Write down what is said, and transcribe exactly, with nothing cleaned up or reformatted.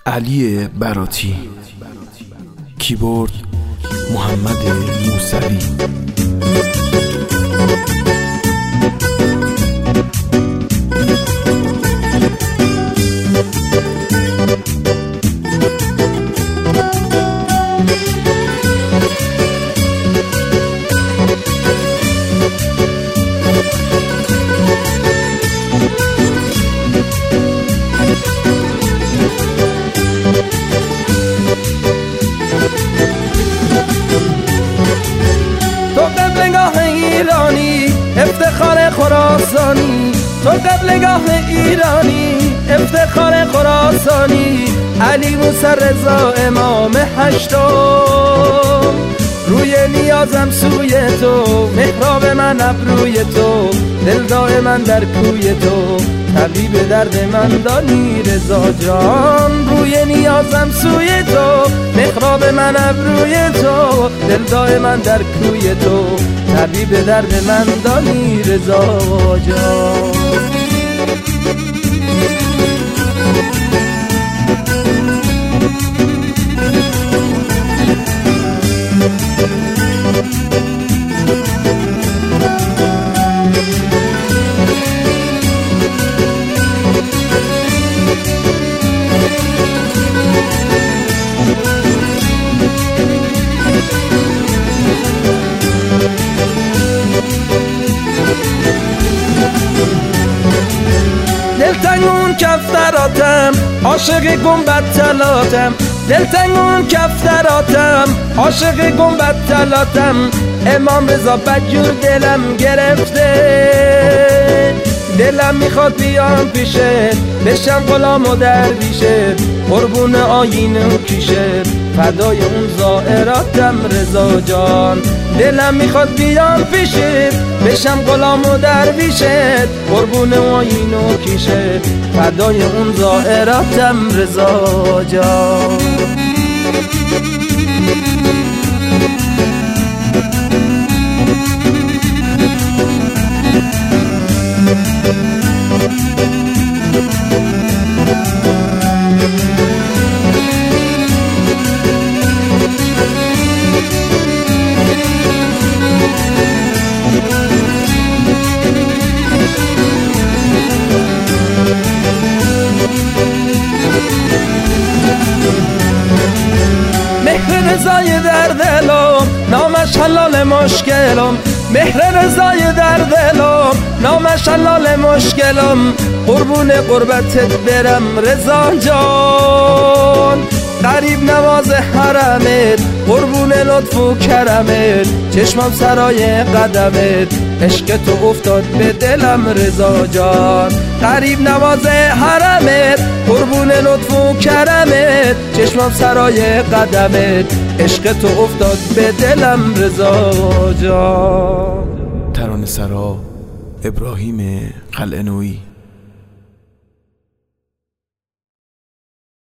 علی براتی، کیبورد محمد موسوی. ایرانی افتخار خراسانی، تو قبلگاه ایرانی افتخار خراسانی. علی موسی رضا امام هشتم، روی نیازم سوی تو، محراب من ابروی تو، دل دائما در کوی تو، طبیب درد من دانی رضا جان. روی نیازم سوی تو، محراب من ابروی تو، دل دائما در کوی تو، طبیب درد من دانی رضا جان. دلتنگون کفتراتم، عاشق گنبد تلاتم، دلتنگون کفتراتم، عاشق گنبد تلاتم. امام رضا بدجور دلم گرفته، دلم میخواد بیام پیشت، بشم غلام و درویشه، قربون آیین و کیشه، فدای اون زائراتم رضا جان. دلم میخواد بیام پیشت، بشم غلام و درویشه، قربون آیین و کیشه، فدای اون زائراتم رضا جان. مهر رضای در دلم، نامش حلال مشکلم، مهر رضای در دلم، نامش حلال مشکلم. قربون قربتت برم رضا جان، غریب نواز حرمت، قربون لطف و کرمت، چشمم سرای قدمت، عشق تو افتاد به دلم رضا جان. غریب نواز حرمت، قربون لطف و کرمت، چشمم سرای قدمت، عشق تو افتاد به دلم رضا جان. ترانه سرا ابراهیم قلعه‌نویی.